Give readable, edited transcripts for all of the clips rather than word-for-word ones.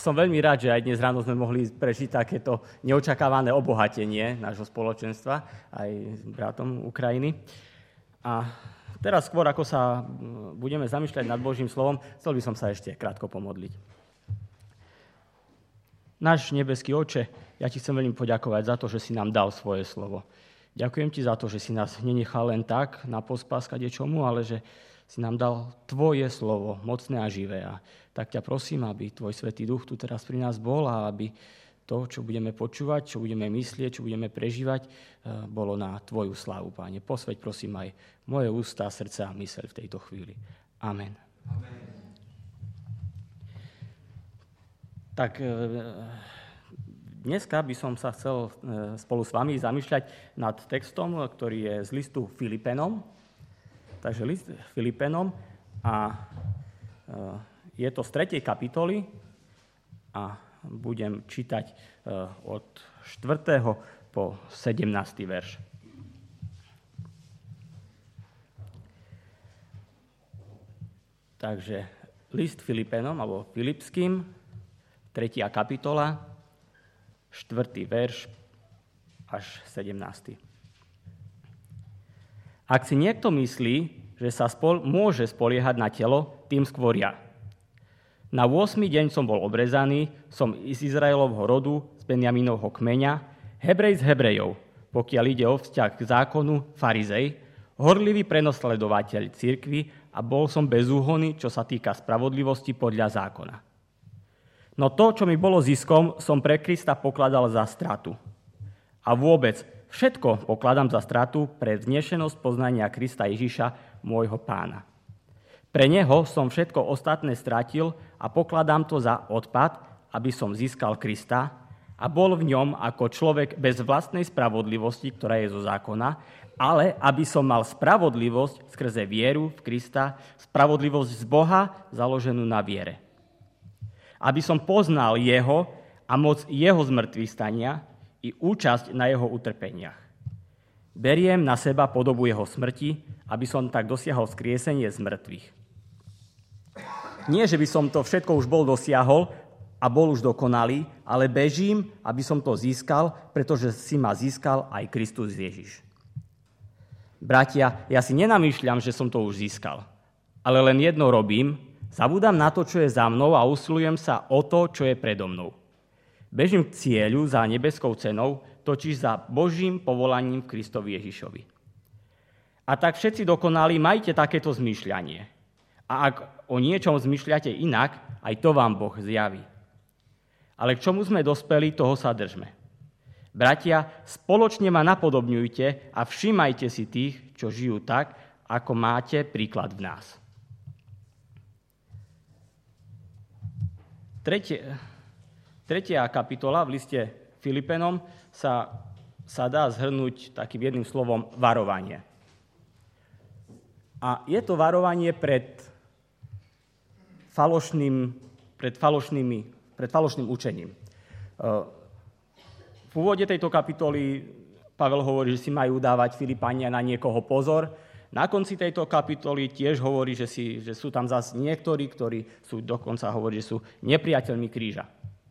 Som veľmi rád, že aj dnes ráno sme mohli prežiť takéto neočakávané obohatenie nášho spoločenstva aj s bratom Ukrajiny. A teraz skôr, ako sa budeme zamýšľať nad Božím slovom, chcel by som sa ešte krátko pomodliť. Náš nebeský Otče, ja ti chcem veľmi poďakovať za to, že si nám dal svoje slovo. Ďakujem ti za to, že si nás nenechal len tak na pospas kadečomu, ale že si nám dal tvoje slovo, mocné a živé. A tak ťa prosím, aby tvoj Svätý Duch tu teraz pri nás bol a aby to, čo budeme počúvať, čo budeme myslieť, čo budeme prežívať, bolo na tvoju slávu, Páne. Posväť prosím aj moje ústa, srdce a myseľ v tejto chvíli. Amen. Amen. Tak dneska by som sa chcel spolu s vami zamýšľať nad textom, ktorý je z listu Filipenom. Takže list Filipenom a je to z 3. kapitoly a budem čítať od 4. po 17. verš. Takže list Filipenom alebo Filipským, 3. kapitola, 4. verš až 17. Ak si niekto myslí, že sa môže spoliehať na telo, tým skôr ja. Na 8. deň som bol obrezaný, som z Izraelovho rodu, z Benjaminovho kmeňa, Hebrej z Hebrejov, pokiaľ ide o vzťah k zákonu, farizej, horlivý prenosledovateľ cirkvi a bol som bezúhonný, čo sa týka spravodlivosti podľa zákona. No to, čo mi bolo ziskom, som pre Krista pokladal za stratu. A vôbec všetko pokladám za stratu pre vznešenosť poznania Krista Ježiša, môjho Pána. Pre neho som všetko ostatné stratil a pokladám to za odpad, aby som získal Krista a bol v ňom ako človek bez vlastnej spravodlivosti, ktorá je zo zákona, ale aby som mal spravodlivosť skrze vieru v Krista, spravodlivosť z Boha založenú na viere. Aby som poznal jeho a moc jeho zmrtvých stania i účasť na jeho utrpeniach. Beriem na seba podobu jeho smrti, aby som tak dosiahol vzkriesenie z mŕtvych. Nie, že by som to všetko už bol dosiahol a bol už dokonalý, ale bežím, aby som to získal, pretože si ma získal aj Kristus Ježiš. Bratia, ja si nenamýšľam, že som to už získal, ale len jedno robím, zabúdam na to, čo je za mnou a usilujem sa o to, čo je predo mnou. Bežím k cieľu za nebeskou cenou, totiž za Božím povolaním v Kristovi Ježišovi. A tak všetci dokonali, majte takéto zmýšľanie. A ak o niečom zmýšľate inak, aj to vám Boh zjaví. Ale k čomu sme dospeli, toho sa držme. Bratia, spoločne ma napodobňujte a všímajte si tých, čo žijú tak, ako máte príklad v nás. 3. kapitola v liste Filipenom sa dá zhrnúť takým jedným slovom varovanie. A je to varovanie pred falošným učením. V úvode tejto kapitoly Pavel hovorí, že si majú dávať Filipania na niekoho pozor. Na konci tejto kapitoly tiež hovorí, že sú tam zase niektorí, ktorí sú dokonca hovorí, že sú nepriateľmi kríža.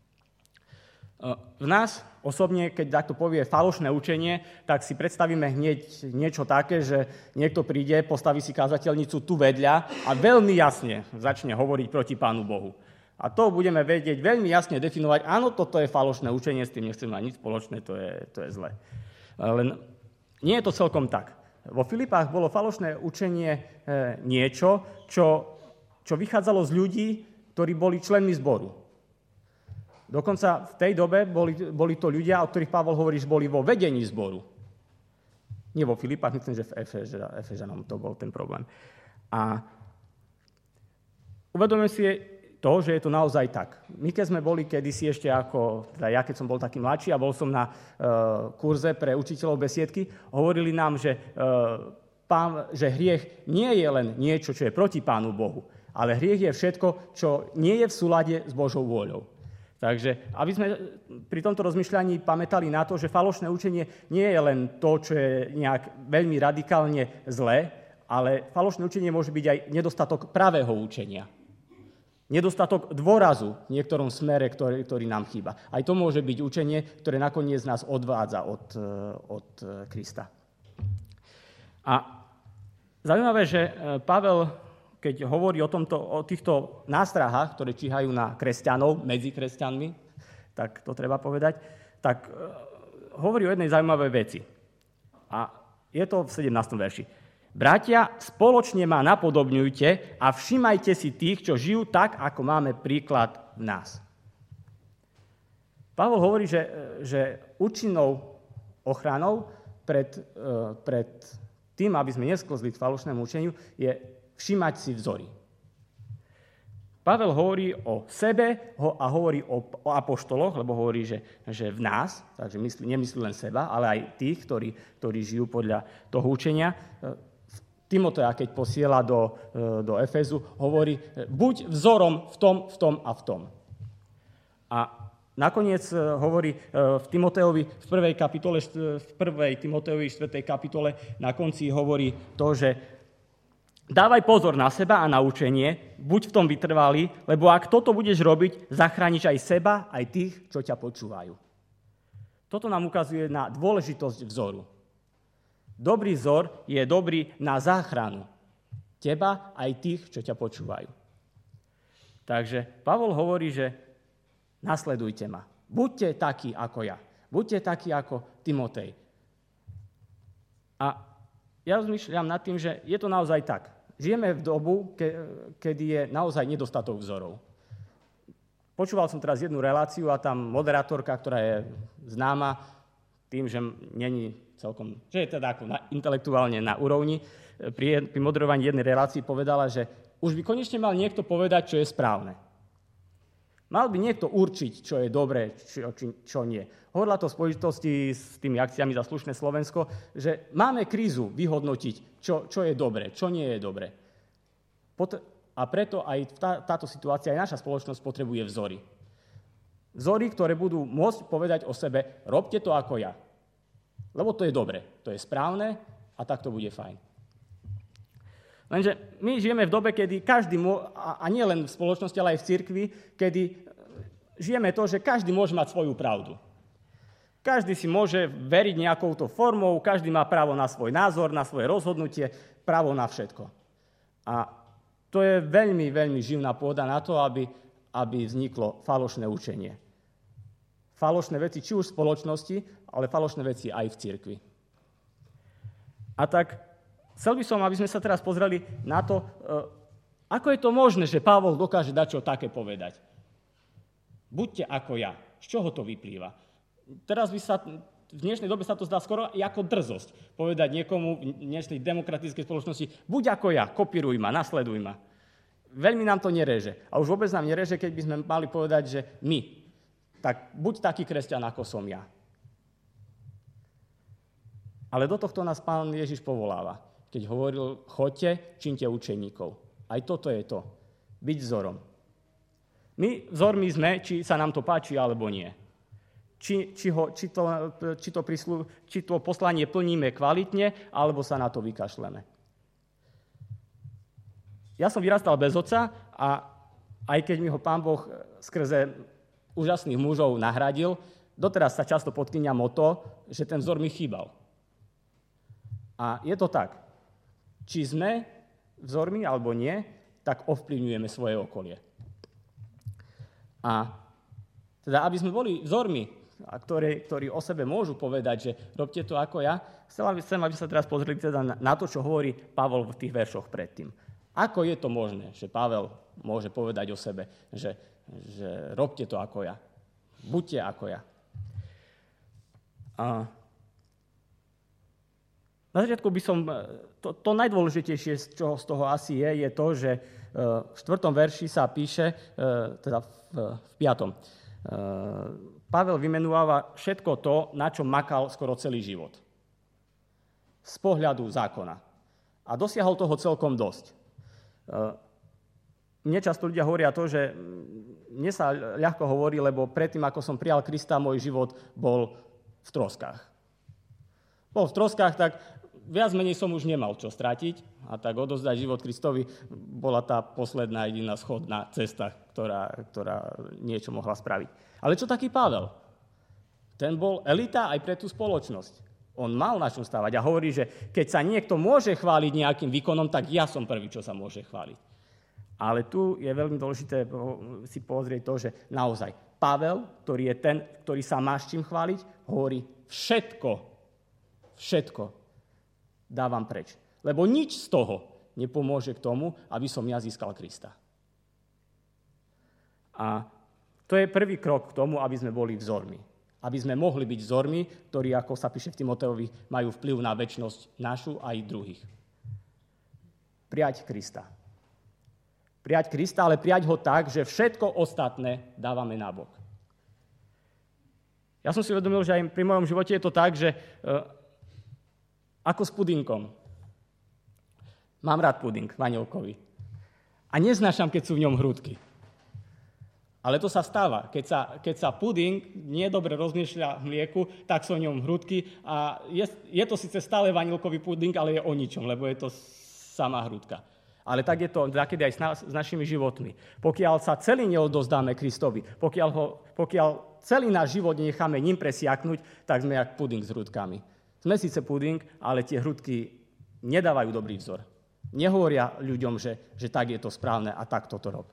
V nás osobne, keď takto povie falošné učenie, tak si predstavíme hneď niečo také, že niekto príde, postaví si kazateľnicu tu vedľa a veľmi jasne začne hovoriť proti Pánu Bohu. A to budeme vedieť veľmi jasne definovať, áno, toto je falošné učenie, s tým nechcem mať nič spoločné, to je zlé. Len nie je to celkom tak. Vo Filipách bolo falošné učenie niečo, čo vychádzalo z ľudí, ktorí boli členmi zboru. Dokonca v tej dobe boli to ľudia, o ktorých Pavol hovorí, že boli vo vedení zboru. Nie vo Filipách, myslím, že v Efežanom to bol ten problém. A uvedomujeme si to, že je to naozaj tak. My keď sme boli kedysi ešte ja keď som bol taký mladší a bol som na kurze pre učiteľov besiedky, hovorili nám, že hriech nie je len niečo, čo je proti Pánu Bohu, ale hriech je všetko, čo nie je v súlade s Božou vôľou. Takže, aby sme pri tomto rozmýšľaní pamätali na to, že falošné učenie nie je len to, čo je nejak veľmi radikálne zlé, ale falošné učenie môže byť aj nedostatok pravého učenia. Nedostatok dôrazu v niektorom smere, ktorý nám chýba. Aj to môže byť učenie, ktoré nakoniec nás odvádza od Krista. A zaujímavé, že Pavel, keď hovorí o týchto nástrahách, ktoré číhajú na kresťanov, medzi kresťanmi, tak to treba povedať, tak hovorí o jednej zaujímavej veci. A je to v 17. verši. Bratia, spoločne ma napodobňujte a všímajte si tých, čo žijú tak, ako máme príklad v nás. Pavol hovorí, že účinnou ochranou pred tým, aby sme nesklzli k falošnému učeniu, je všímať si vzory. Pavel hovorí o sebe a hovorí o apoštoloch, lebo hovorí, že v nás, takže nemyslí len seba, ale aj tých, ktorí žijú podľa toho učenia. Timotea, keď posiela do Efezu, hovorí, buď vzorom v tom a v tom. A nakoniec hovorí v Timoteovi v 1. kapitole, v 1. Timoteovi 4. kapitole, na konci hovorí to, že dávaj pozor na seba a na učenie, buď v tom vytrvalý, lebo ak toto budeš robiť, zachrániš aj seba, aj tých, čo ťa počúvajú. Toto nám ukazuje na dôležitosť vzoru. Dobrý vzor je dobrý na záchranu teba aj tých, čo ťa počúvajú. Takže Pavol hovorí, že nasledujte ma. Buďte takí ako ja. Buďte takí ako Timotej. A ja rozmýšľam nad tým, že je to naozaj tak. Žijeme v dobu, kedy je naozaj nedostatok vzorov. Počúval som teraz jednu reláciu a tam moderátorka, ktorá je známa tým, že není celkom, že je teda ako intelektuálne na úrovni, pri moderovaní jednej relácii povedala, že už by konečne mal niekto povedať, čo je správne. Mal by niekto určiť, čo je dobré, čo nie. Hovorila to v spojitosti s tými akciami za slušné Slovensko, že máme krízu vyhodnotiť, čo je dobré, čo nie je dobré. A preto aj táto situácia, aj naša spoločnosť potrebuje vzory. Vzory, ktoré budú môcť povedať o sebe, robte to ako ja. Lebo to je dobre, to je správne a tak to bude fajn. Lenže my žijeme v dobe, kedy každý, a nie len v spoločnosti, ale aj v cirkvi, kedy žijeme to, že každý môže mať svoju pravdu. Každý si môže veriť nejakouto formou, každý má právo na svoj názor, na svoje rozhodnutie, právo na všetko. A to je veľmi, veľmi živná pôda na to, aby vzniklo falošné učenie. Falošné veci, či už v spoločnosti, ale falošné veci aj v cirkvi. A tak chcel by som, aby sme sa teraz pozreli na to, ako je to možné, že Pavol dokáže dačo také povedať. Buďte ako ja. Z čoho to vyplýva? Teraz v dnešnej dobe sa to zdá skoro ako drzosť. Povedať niekomu v dnešnej demokratickej spoločnosti, buď ako ja, kopíruj ma, nasleduj ma. Veľmi nám to nereže. A už vôbec nám nereže, keď by sme mali povedať, že my. Tak buď taký kresťan, ako som ja. Ale do tohto nás Pán Ježiš povoláva, keď hovoril, choďte, čiňte učeníkov. Aj toto je to, byť vzorom. My vzormi sme, či sa nám to páči, alebo nie. Či to poslanie plníme kvalitne, alebo sa na to vykašleme. Ja som vyrastal bez otca a aj keď mi ho Pán Boh skrze úžasných mužov nahradil, doteraz sa často podkýňam o to, že ten vzor mi chýbal. A je to tak. Či sme vzormi alebo nie, tak ovplyvňujeme svoje okolie. A teda, aby sme boli vzormi, ktorí o sebe môžu povedať, že robte to ako ja, chcem, aby sa teraz pozreli teda na to, čo hovorí Pavol v tých veršoch predtým. Ako je to možné, že Pavel môže povedať o sebe, že robte to ako ja. Buďte ako ja. A na začiatku by som, to najdôležitejšie, čo z toho asi je to, že v 4. verši sa píše, teda v 5. Pavel vymenúva všetko to, na čom makal skoro celý život. Z pohľadu zákona. A dosiahol toho celkom dosť. Mne často ľudia hovoria to, že mne sa ľahko hovorí, lebo predtým, ako som prijal Krista, môj život bol v troskách. Bol v troskách, tak viac menej som už nemal čo stratiť a tak odozdať život Kristovi bola tá posledná jediná schodná cesta, ktorá niečo mohla spraviť. Ale čo taký Pavel? Ten bol elita aj pre tú spoločnosť. On mal na čom stávať a hovorí, že keď sa niekto môže chváliť nejakým výkonom, tak ja som prvý, čo sa môže chváliť. Ale tu je veľmi dôležité si pozrieť to, že naozaj Pavel, ktorý je ten, ktorý sa má s čím chváliť, hovorí všetko dávam preč. Lebo nič z toho nepomôže k tomu, aby som ja získal Krista. A to je prvý krok k tomu, aby sme boli vzormi. Aby sme mohli byť vzormi, ktorí, ako sa píše v Timoteovi, majú vplyv na večnosť našu aj druhých. Prijať Krista. Prijať Krista, ale prijať ho tak, že všetko ostatné dávame nabok. Ja som si uvedomil, že aj pri mojom živote je to tak, že ako s pudinkom. Mám rád puding, vanilkový. A neznášam, keď sú v ňom hrúdky. Ale to sa stáva. Keď sa puding nedobre rozmiešľa v mlieku, tak sú v ňom hrúdky a je to síce stále vanilkový puding, ale je o ničom, lebo je to sama hrúdka. Ale tak je to takedy aj s našimi životmi. Pokiaľ sa celý neodozdáme Kristovi, pokiaľ celý náš život necháme ním presiaknúť, tak sme jak puding s hrúdkami. Sme síce puding, ale tie hrúdky nedávajú dobrý vzor. Nehovoria ľuďom, že tak je to správne a tak toto rob.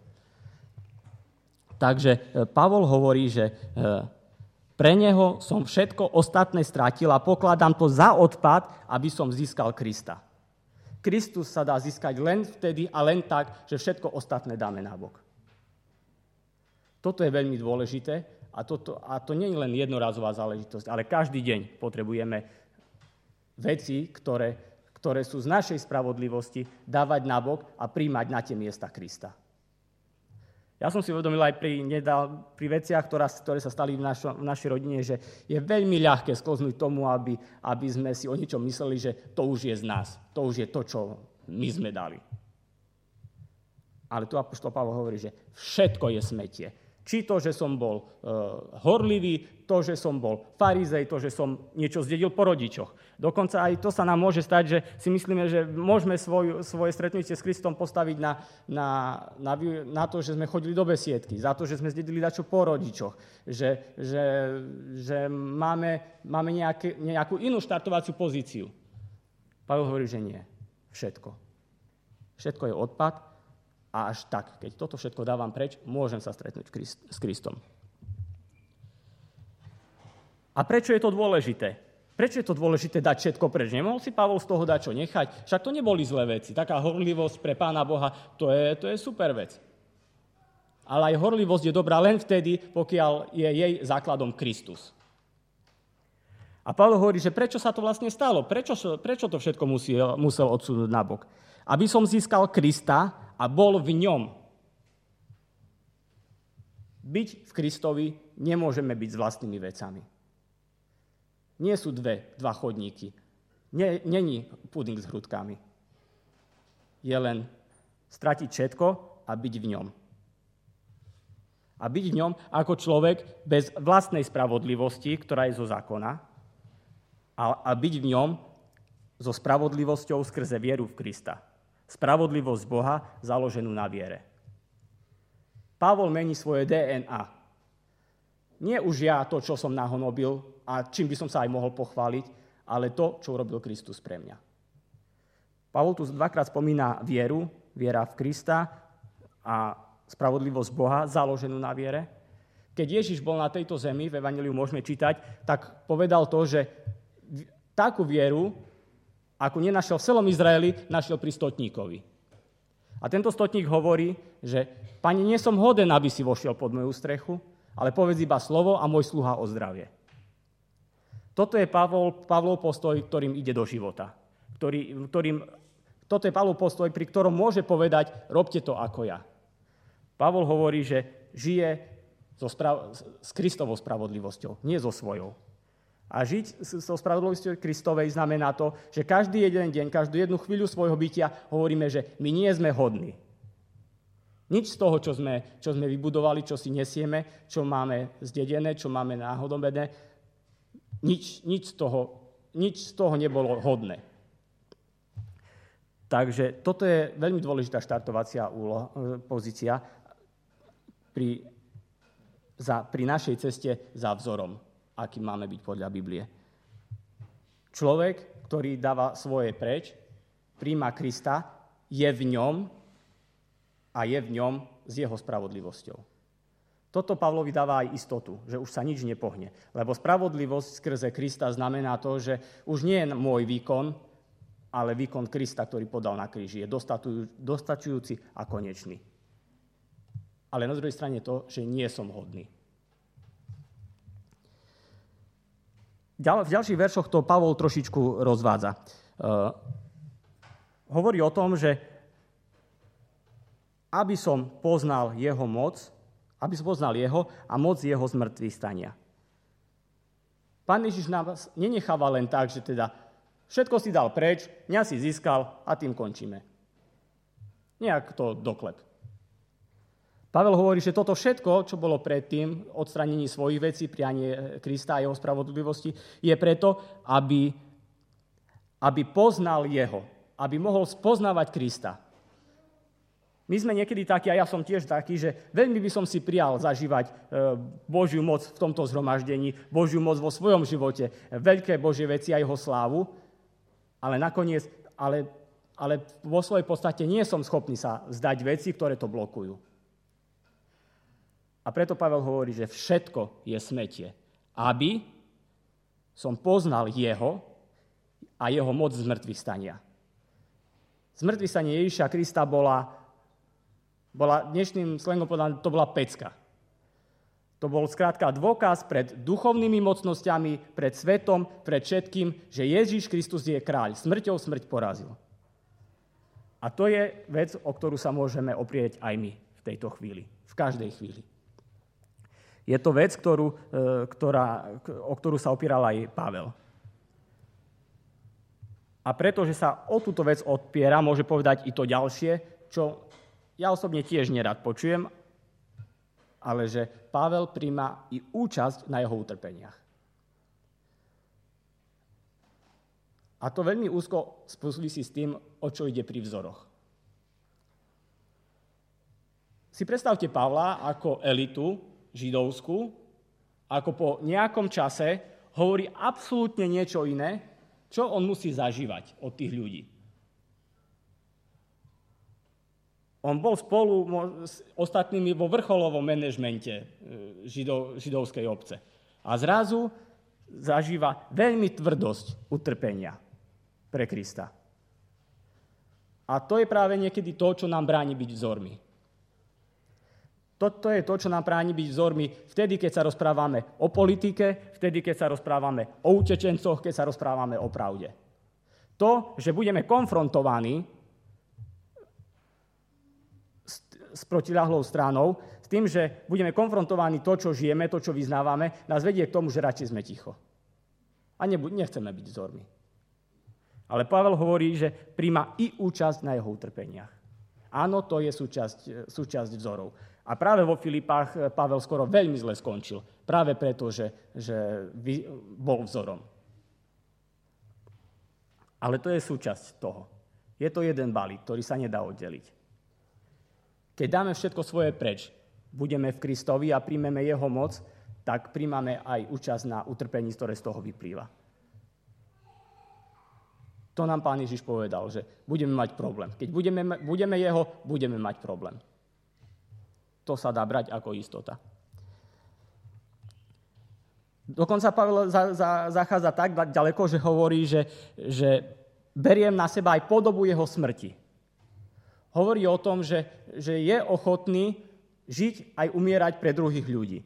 Takže Pavol hovorí, že pre neho som všetko ostatné stratil a pokladám to za odpad, aby som získal Krista. Kristus sa dá získať len vtedy a len tak, že všetko ostatné dáme nabok. Toto je veľmi dôležité a to nie je len jednorazová záležitosť, ale každý deň potrebujeme veci, ktoré sú z našej spravodlivosti, dávať nabok a príjmať na tie miesta Krista. Ja som si uvedomil aj pri veciach, ktoré sa stali v našej rodine, že je veľmi ľahké sklznúť tomu, aby sme si o ničom mysleli, že to už je z nás. To už je to, čo my sme dali. Ale tu apoštol Pavol hovorí, že všetko je smetie. Či to, že som bol horlivý, to, že som bol farizej, to, že som niečo zdedil po rodičoch. Dokonca aj to sa nám môže stať, že si myslíme, že môžeme svoje stretnutie s Kristom postaviť na to, že sme chodili do besiedky, za to, že sme zdedili dačo po rodičoch, že máme nejakú inú štartovaciu pozíciu. Pavel hovorí, že nie. Všetko. Všetko je odpad. A až tak, keď toto všetko dávam preč, môžem sa stretnúť s Kristom. A prečo je to dôležité? Prečo je to dôležité dať všetko preč? Nemohol si Pavol z toho dať čo nechať? Však to neboli zlé veci. Taká horlivosť pre Pána Boha, to je super vec. Ale aj horlivosť je dobrá len vtedy, pokiaľ je jej základom Kristus. A Pavol hovorí, že prečo sa to vlastne stalo? Prečo to všetko musel odsúdiť nabok? Aby som získal Krista a bol v ňom. Byť v Kristovi nemôžeme byť s vlastnými vecami. Nie sú dva chodníky. Není puding s hrúdkami. Je len stratiť všetko a byť v ňom. A byť v ňom ako človek bez vlastnej spravodlivosti, ktorá je zo zákona, a byť v ňom so spravodlivosťou skrze vieru v Krista. Spravodlivosť Boha založenú na viere. Pavol mení svoje DNA. Nie už ja to, čo som nahonobil a čím by som sa aj mohol pochváliť, ale to, čo urobil Kristus pre mňa. Pavol tu dvakrát spomína vieru, viera v Krista a spravodlivosť Boha založenú na viere. Keď Ježiš bol na tejto zemi, v Evanjeliu môžeme čítať, tak povedal to, že takú vieru, ako nenašiel v celom Izraeli, našiel pri stotníkovi. A tento stotník hovorí, že Pane, nie som hoden, aby si vošiel pod moju strechu, ale povedz iba slovo a môj sluha ozdravie. Toto je Pavlov postoj, ktorým ide do života. Toto je Pavlov postoj, pri ktorom môže povedať, robte to ako ja. Pavol hovorí, že žije s Kristovou spravodlivosťou, nie so svojou. A žiť so spravodlivosťou Kristovej znamená to, že každý jeden deň, každú jednu chvíľu svojho bytia hovoríme, že my nie sme hodní. Nič z toho, čo sme vybudovali, čo si nesieme, čo máme zdedené, čo máme náhodobené, nič z toho nebolo hodné. Takže toto je veľmi dôležitá štartovacia pozícia pri našej ceste za vzorom, aký máme byť podľa Biblie. Človek, ktorý dáva svoje preč, príjma Krista, je v ňom a je v ňom s jeho spravodlivosťou. Toto Pavlovi dáva aj istotu, že už sa nič nepohne. Lebo spravodlivosť skrze Krista znamená to, že už nie je môj výkon, ale výkon Krista, ktorý podal na kríži. Je dostačujúci a konečný. Ale na druhej strane to, že nie som hodný. V ďalších veršoch to Pavol trošičku rozvádza. Hovorí o tom, že aby som poznal jeho moc, aby som poznal jeho a moc jeho zmrtvých stania. Pán Ježiš nás nenecháva len tak, že teda všetko si dal preč, mňa si získal a tým končíme. Nejak to doklep. Pavel hovorí, že toto všetko, čo bolo predtým, odstránení svojich vecí, prianie Krista a jeho spravodlivosti, je preto, aby poznal jeho, aby mohol spoznávať Krista. My sme niekedy takí, a ja som tiež taký, že veľmi by som si prijal zažívať Božiu moc v tomto zhromaždení, Božiu moc vo svojom živote, veľké Božie veci a jeho slávu, ale nakoniec, ale vo svojej podstate nie som schopný sa vzdať veci, ktoré to blokujú. A preto Pavel hovorí, že všetko je smätie, aby som poznal jeho a jeho moc zmrtvých stania. Zmrtvých stanie Ježiša Krista bola dnešným slangom povedané, to bola pecka. To bol skrátka dôkaz pred duchovnými mocnosťami, pred svetom, pred všetkým, že Ježiš Kristus je kráľ. Smrťou smrť porazil. A to je vec, o ktorú sa môžeme oprieť aj my v tejto chvíli. V každej chvíli. Je to vec, o ktorú sa opieral aj Pavel. A pretože sa o túto vec odpiera, môže povedať i to ďalšie, čo ja osobne tiež nerad počujem, ale že Pavel príjma i účasť na jeho utrpeniach. A to veľmi úzko súvisí s tým, o čo ide pri vzoroch. Si predstavte Pavla ako elitu židovskú, ako po nejakom čase hovorí absolútne niečo iné, čo on musí zažívať od tých ľudí. On bol spolu s ostatnými vo vrcholovom manažmente židovskej obce. A zrazu zažíva veľmi tvrdosť utrpenia pre Krista. A to je práve niekedy to, čo nám bráni byť vzormi. Toto je to, čo nám bráni byť vzormi vtedy, keď sa rozprávame o politike, vtedy, keď sa rozprávame o utečencoch, keď sa rozprávame o pravde. To, že budeme konfrontovaní s protiľahlou stranou, s tým, že budeme konfrontovaní to, čo žijeme, to, čo vyznávame, nás vedie k tomu, že radšej sme ticho. A nechceme byť vzormi. Ale Pavel hovorí, že príjma i účasť na jeho utrpeniach. Áno, to je súčasť vzorov. A práve vo Filipách Pavel skoro veľmi zle skončil. Práve preto, že bol vzorom. Ale to je súčasť toho. Je to jeden balík, ktorý sa nedá oddeliť. Keď dáme všetko svoje preč, budeme v Kristovi a príjmeme jeho moc, tak príjmame aj účasť na utrpení, ktoré z toho vyplýva. To nám Pán Ježiš povedal, že budeme mať problém. Keď budeme jeho, budeme mať problém. To sa dá brať ako istota. Dokonca Pavel zachádza tak ďaleko, že hovorí, že beriem na seba aj podobu jeho smrti. Hovorí o tom, že je ochotný žiť aj umierať pre druhých ľudí.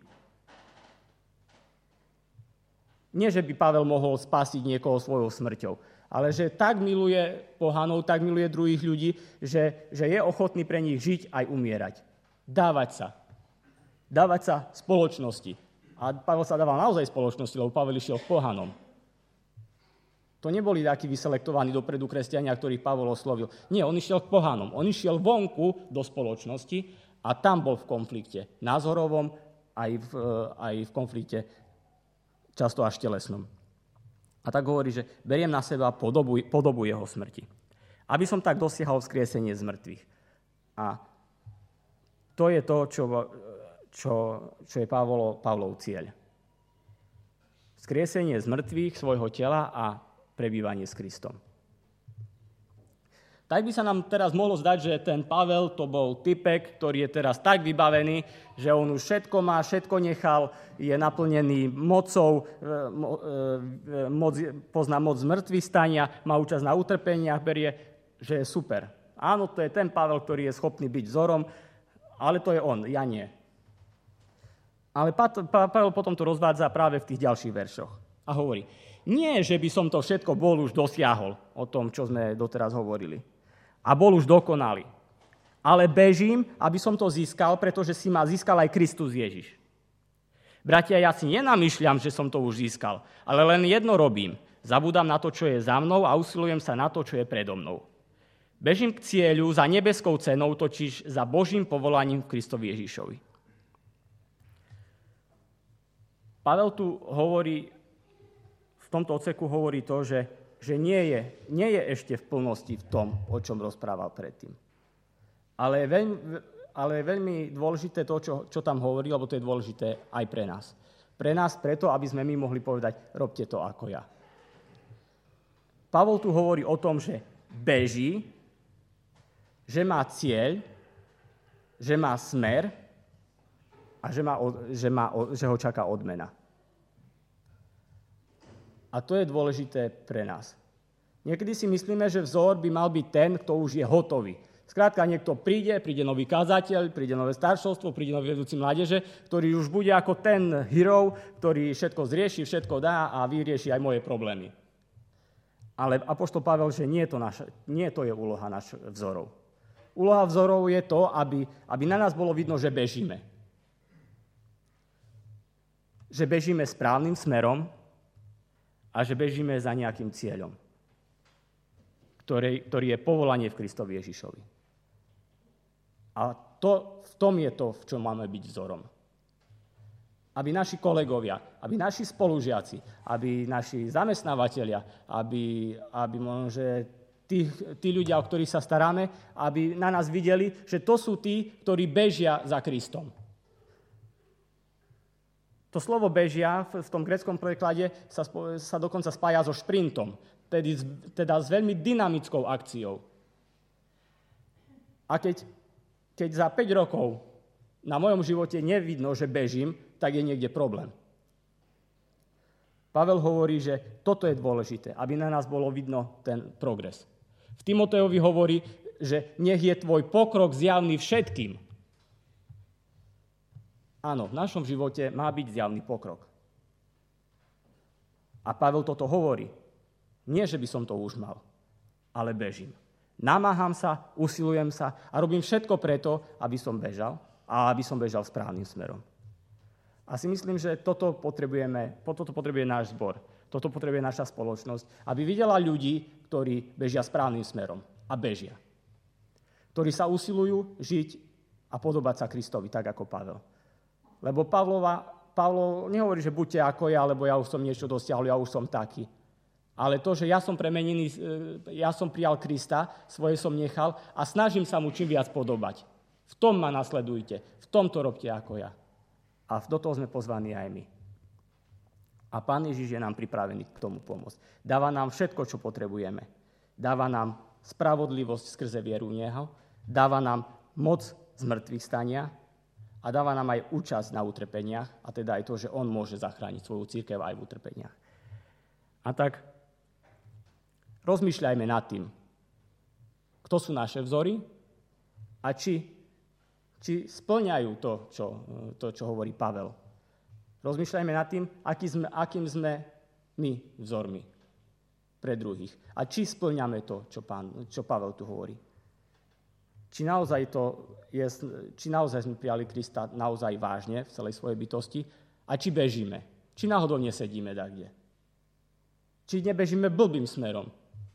Nie, že by Pavel mohol spasiť niekoho svojou smrťou, ale že tak miluje pohanov, tak miluje druhých ľudí, že je ochotný pre nich žiť aj umierať. Dávať sa spoločnosti. A Pavel sa dával naozaj spoločnosti, lebo Pavel išiel k pohanom. To neboli takí vyselektovaní dopredu kresťania, ktorých Pavol oslovil. Nie, on išiel k pohanom. On išiel vonku do spoločnosti a tam bol v konflikte názorovom aj v konflikte často až telesnom. A tak hovorí, že beriem na seba podobu jeho smrti. aby som tak dosiahol vzkriesenie z mŕtvych. A to je to, čo je Pavlov cieľ. Vzkriesenie z mŕtvych svojho tela a prebývanie s Kristom. Tak by sa nám teraz mohlo zdať, že ten Pavel to bol typek, ktorý je teraz tak vybavený, že on už všetko má, všetko nechal, je naplnený mocou, pozná moc zmrtvých stania, má účasť na utrpeniach, berie, že je super. Áno, to je ten Pavel, ktorý je schopný byť vzorom, ale to je on, ja nie. Ale Pavel potom to rozvádza práve v tých ďalších veršoch. A hovorí, nie, že by som to všetko bol už dosiahol, o tom, čo sme doteraz hovorili. A bol už dokonalý. Ale bežím, aby som to získal, pretože si ma získal aj Kristus Ježiš. Bratia, ja si nenamýšľam, že som to už získal, ale len jedno robím. Zabúdam na to, čo je za mnou a usilujem sa na to, čo je predo mnou. Bežím k cieľu za nebeskou cenou, totiž za Božím povolaním v Kristovi Ježišovi. Pavel tu hovorí, v tomto odseku hovorí to, že nie je ešte v plnosti v tom, o čom rozprával predtým. Ale je veľmi dôležité to, čo tam hovorí, lebo to je dôležité aj pre nás. Pre nás preto, aby sme my mohli povedať, robte to ako ja. Pavol tu hovorí o tom, že beží, že má cieľ, že má smer a že ho čaká odmena. A to je dôležité pre nás. Niekedy si myslíme, že vzor by mal byť ten, kto už je hotový. Skrátka, niekto príde nový kazateľ, príde nové staršovstvo, príde nový vedúci mládeže, ktorý už bude ako ten hero, ktorý všetko zrieši, všetko dá a vyrieši aj moje problémy. Ale apoštol Pavel, že nie to je úloha našich vzorov. Úloha vzorov je to, aby na nás bolo vidno, že bežíme. Že bežíme správnym smerom, a že bežíme za nejakým cieľom, ktorý je povolanie v Kristovi Ježišovi. A v tom je to, v čom máme byť vzorom. Aby naši kolegovia, aby naši spolužiaci, aby naši zamestnávateľia, aby možno, že tí ľudia, o ktorých sa staráme, aby na nás videli, že to sú tí, ktorí bežia za Kristom. To slovo bežia v tom gréckom preklade sa dokonca spája so šprintom, teda s veľmi dynamickou akciou. A keď za 5 rokov na mojom živote nevidno, že bežím, tak je niekde problém. Pavel hovorí, že toto je dôležité, aby na nás bolo vidno ten progres. V Timotejovi hovorí, že nech je tvoj pokrok zjavný všetkým. Áno, v našom živote má byť zjavný pokrok. A Pavel toto hovorí. Nie, že by som to už mal, ale bežím. Namáham sa, usilujem sa a robím všetko preto, aby som bežal a aby som bežal správnym smerom. A si myslím, že toto potrebuje náš zbor, toto potrebuje naša spoločnosť, aby videla ľudí, ktorí bežia správnym smerom a bežia. Ktorí sa usilujú žiť a podobať sa Kristovi, tak ako Pavel. Lebo Pavlo nehovorí, že buďte ako ja, lebo ja už som niečo dosiahol, ja už som taký. Ale to, že ja som premenený, ja som prijal Krista, svoje som nechal a snažím sa mu čím viac podobať. V tom ma nasledujte, v tomto robte ako ja. A do toho sme pozvaní aj my. A Pán Ježiš je nám pripravený k tomu pomôcť. Dáva nám všetko, čo potrebujeme. Dáva nám spravodlivosť skrze vieru v Neho, dáva nám moc z mŕtvych stania, a dáva nám aj účasť na utrpeniach, a teda aj to, že on môže zachrániť svoju cirkev aj v utrpeniach. A tak rozmýšľajme nad tým, kto sú naše vzory a či spĺňajú to, čo hovorí Pavel. Rozmýšľajme nad tým, akým sme my vzormi pre druhých. A či spĺňame to, čo Pavel tu hovorí. Či naozaj sme prijali Krista naozaj vážne v celej svojej bytosti a či bežíme. Či náhodou nesedíme dakde. Či nebežíme blbým smerom.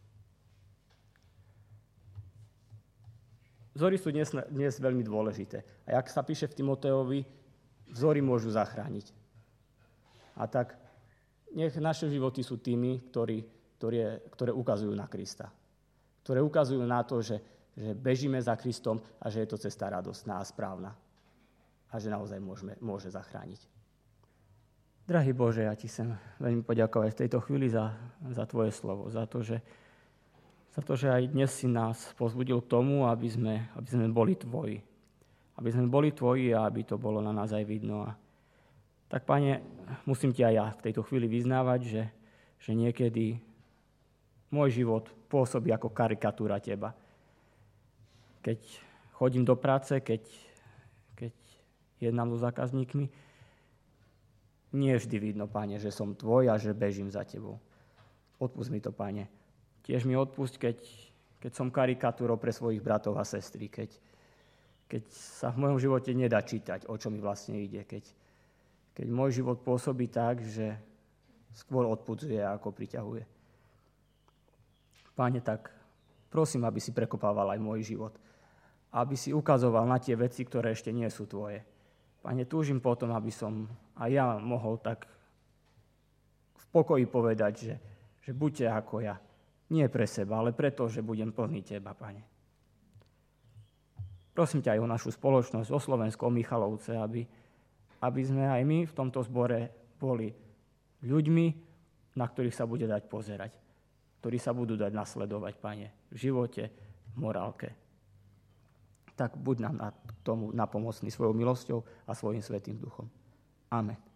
Vzory sú dnes veľmi dôležité. A jak sa píše v Timotejovi, vzory môžu zachrániť. A tak nech naše životy sú tými, ktoré ukazujú na Krista. ktoré ukazujú na to, že bežíme za Kristom a že je to cesta radostná a správna. A že naozaj môže zachrániť. Drahý Bože, ja ti chcem veľmi poďakovať v tejto chvíli za tvoje slovo, za to, že aj dnes si nás povzbudil k tomu, aby sme boli tvoji. Aby sme boli tvoji a aby to bolo na nás aj vidno. A tak, Pane, musím ti aj ja v tejto chvíli vyznávať, že niekedy môj život pôsobí ako karikatúra teba. Keď chodím do práce, keď jednám so zákazníkmi, nie vždy vidno, Pane, že som tvoj a že bežím za tebou. Odpusť mi to, Pane. Tiež mi odpusť, keď som karikatúrou pre svojich bratov a sestry, keď sa v mojom živote nedá čítať, o čo mi vlastne ide, keď môj život pôsobí tak, že skôr odpudzuje, ako priťahuje. Páne, tak prosím, aby si prekopával aj môj život, aby si ukazoval na tie veci, ktoré ešte nie sú tvoje. Pane, túžim potom, aby som aj ja mohol tak v pokoji povedať, že buďte ako ja. Nie pre seba, ale preto, že budem plný teba, Pane. Prosím ťa aj o našu spoločnosť, o Slovensko, o Michalovce, aby sme aj my v tomto zbore boli ľuďmi, na ktorých sa bude dať pozerať, ktorí sa budú dať nasledovať, Pane, v živote, v morálke. Tak buď nám na tomu napomocný svojou milosťou a svojím Svätým Duchom. Amen.